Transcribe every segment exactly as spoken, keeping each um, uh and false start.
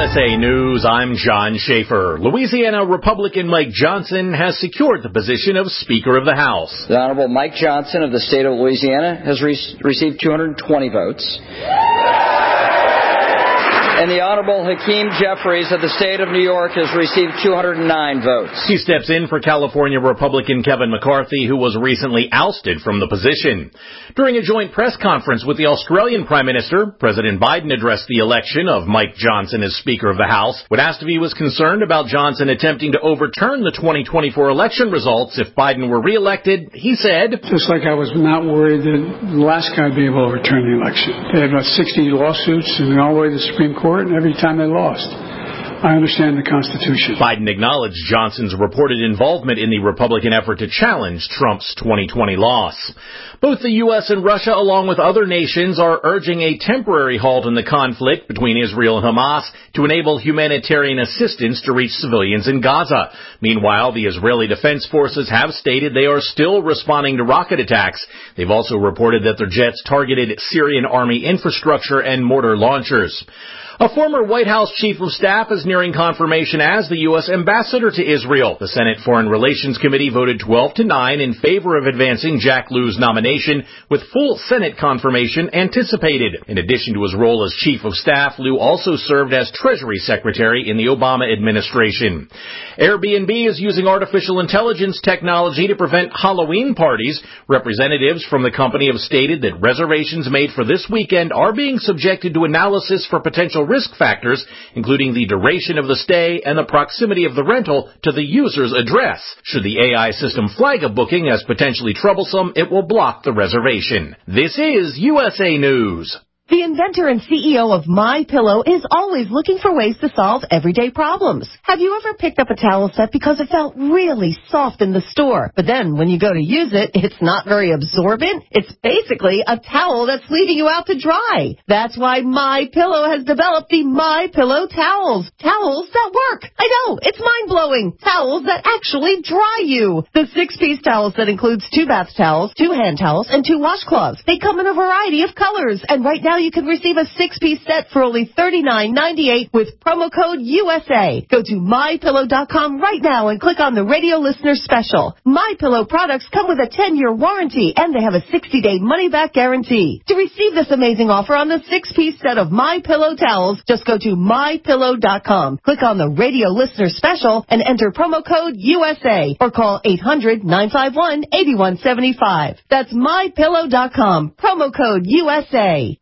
S A News, I'm John Schaefer. Louisiana Republican Mike Johnson has secured the position of Speaker of the House. The Honorable Mike Johnson of the state of Louisiana has re- received two hundred twenty votes. And the Honorable Hakeem Jeffries of the state of New York has received two hundred nine votes. He steps in for California Republican Kevin McCarthy, who was recently ousted from the position. During a joint press conference with the Australian Prime Minister, President Biden addressed the election of Mike Johnson as Speaker of the House. When asked if he was concerned about Johnson attempting to overturn the twenty twenty-four election results if Biden were reelected, he said, "Just like I was not worried that the last guy would be able to overturn the election. They had about sixty lawsuits and all the way to the Supreme Court. And every time they lost. I understand the Constitution." Biden acknowledged Johnson's reported involvement in the Republican effort to challenge Trump's twenty twenty loss. Both the U S and Russia, along with other nations, are urging a temporary halt in the conflict between Israel and Hamas to enable humanitarian assistance to reach civilians in Gaza. Meanwhile, the Israeli Defense Forces have stated they are still responding to rocket attacks. They've also reported that their jets targeted Syrian army infrastructure and mortar launchers. A former White House chief of staff is nearing confirmation as the U S ambassador to Israel. The Senate Foreign Relations Committee voted twelve to nine in favor of advancing Jack Lew's nomination, with full Senate confirmation anticipated. In addition to his role as chief of staff, Lew also served as Treasury Secretary in the Obama administration. Airbnb is using artificial intelligence technology to prevent Halloween parties. Representatives from the company have stated that reservations made for this weekend are being subjected to analysis for potential risk factors, including the duration of the stay and the proximity of the rental to the user's address. Should the A I system flag a booking as potentially troublesome, it will block the reservation. This is U S A News. The inventor and C E O of MyPillow is always looking for ways to solve everyday problems. Have you ever picked up a towel set because it felt really soft in the store, but then when you go to use it, it's not very absorbent? It's basically a towel that's leaving you out to dry. That's why MyPillow has developed the MyPillow towels. Towels that work. I know, it's mind-blowing. Towels that actually dry you. The six-piece towel set includes two bath towels, two hand towels, and two washcloths. They come in a variety of colors, and right now you can receive a six-piece set for only thirty-nine ninety-eight with promo code U S A. Go to my pillow dot com right now and click on the radio listener special. MyPillow products come with a ten-year warranty, and they have a sixty-day money-back guarantee. To receive this amazing offer on the six-piece set of MyPillow towels, just go to my pillow dot com, click on the radio listener special, and enter promo code U S A, or call eight hundred nine five one eight one seven five. That's my pillow dot com, promo code U S A.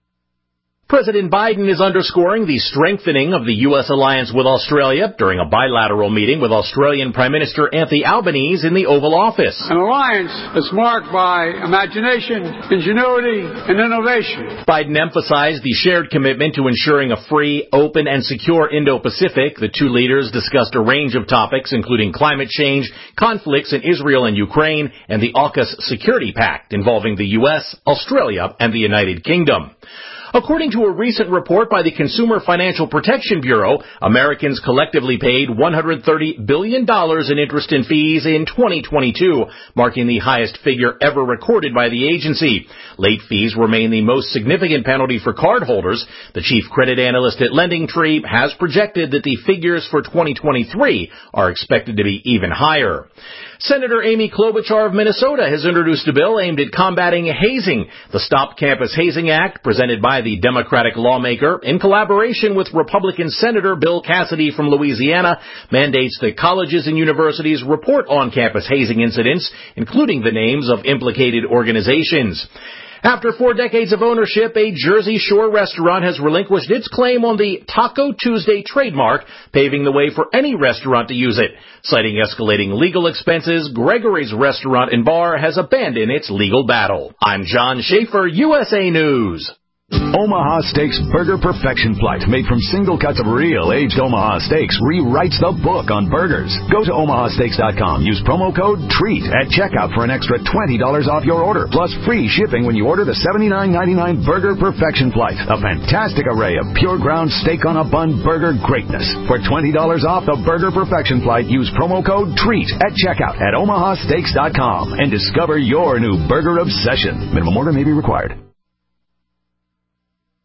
President Biden is underscoring the strengthening of the U S alliance with Australia during a bilateral meeting with Australian Prime Minister Anthony Albanese in the Oval Office. An alliance that's marked by imagination, ingenuity, and innovation. Biden emphasized the shared commitment to ensuring a free, open, and secure Indo-Pacific. The two leaders discussed a range of topics, including climate change, conflicts in Israel and Ukraine, and the AUKUS Security Pact involving the U S, Australia, and the United Kingdom. According to a recent report by the Consumer Financial Protection Bureau, Americans collectively paid one hundred thirty billion dollars in interest and fees in twenty twenty-two, marking the highest figure ever recorded by the agency. Late fees remain the most significant penalty for cardholders. The chief credit analyst at LendingTree has projected that the figures for twenty twenty-three are expected to be even higher. Senator Amy Klobuchar of Minnesota has introduced a bill aimed at combating hazing. The Stop Campus Hazing Act, presented by the Democratic lawmaker in collaboration with Republican Senator Bill Cassidy from Louisiana, mandates that colleges and universities report on-campus hazing incidents, including the names of implicated organizations. After four decades of ownership, a Jersey Shore restaurant has relinquished its claim on the Taco Tuesday trademark, paving the way for any restaurant to use it. Citing escalating legal expenses, Gregory's Restaurant and Bar has abandoned its legal battle. I'm John Schaefer, U S A News. Omaha Steaks Burger Perfection Flight, made from single cuts of real aged Omaha steaks, rewrites the book on burgers. Go to omaha steaks dot com. Use promo code TREAT at checkout for an extra twenty dollars off your order, plus free shipping when you order the seventy-nine ninety-nine Burger Perfection Flight. A fantastic array of pure ground steak on a bun burger greatness. For twenty dollars off the Burger Perfection Flight, use promo code TREAT at checkout at omaha steaks dot com and discover your new burger obsession. Minimum order may be required.